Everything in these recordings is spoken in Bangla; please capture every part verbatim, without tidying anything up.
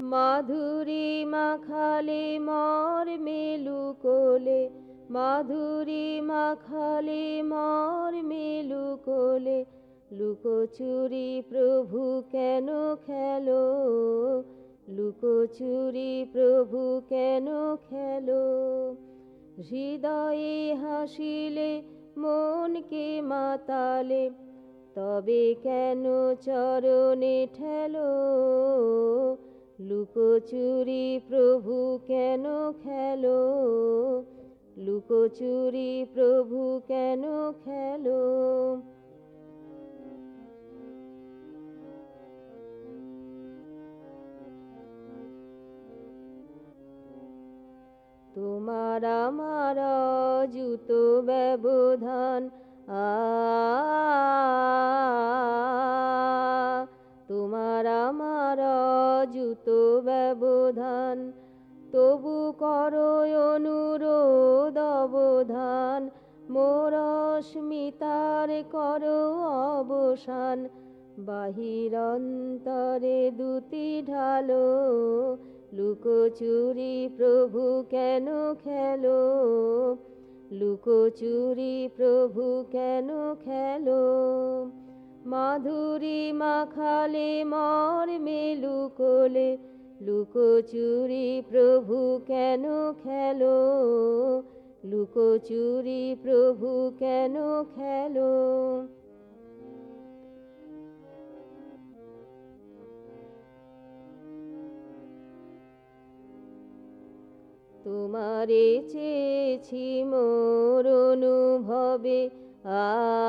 মাধুরী মাখালে মর মেলু কোলে, মাধুরী মাখালে মর মেলু কোলে, লুকোচুরি প্রভু কেন খেলো, লুকোচুরি প্রভু কেন খেলো। হৃদয়ে হাসিলে মনকে মাতালে, তবে কেন চরণে ঠেলো, লুকোচুরি প্রভু কেন খেলো, লুকোচুরি প্রভু কেন খেলো। তোমার আমার জুতো ব্যবধান, আ তোমার আমার জুতো ব্যবধান, তবু করো অনুরোধ অবধান, মোর অস্মিতার করো অবসান। বাহির অন্তরে দুটি ঢালো, লুকোচুরি প্রভু কেন খেলো, লুকোচুরি প্রভু কেন খেলো। মাধুরী মাখালে মর মেলু কোলে, লুকোচুরি প্রভু কেন খেলো, লুকোচুরি প্রভু কেন খেলো। তোমারে চেয়েছি মোর অনুভবে, আ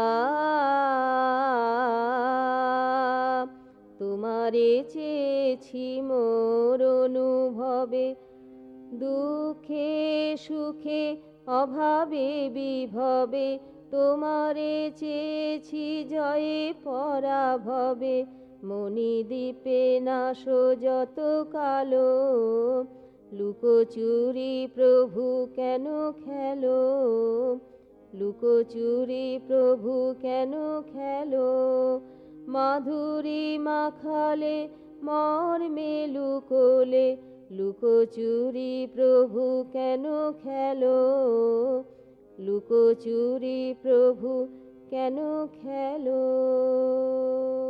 তোমারে চেয়েছি মোর অনুভবে, দুঃখে সুখে অভাবে বিভবে, তোমারে চেয়েছি জয়ে পরাভবে। মণিদ্বীপে নাশো যত কালো, লুকোচুরি প্রভু কেন খেলো, লুকোচুরি প্রভু কেন খেলো। মাধুরী মাখালে মর মেলু কোলে, লুকোচুরি প্রভু কেন খেলো, লুকোচুরি প্রভু কেন খেলো।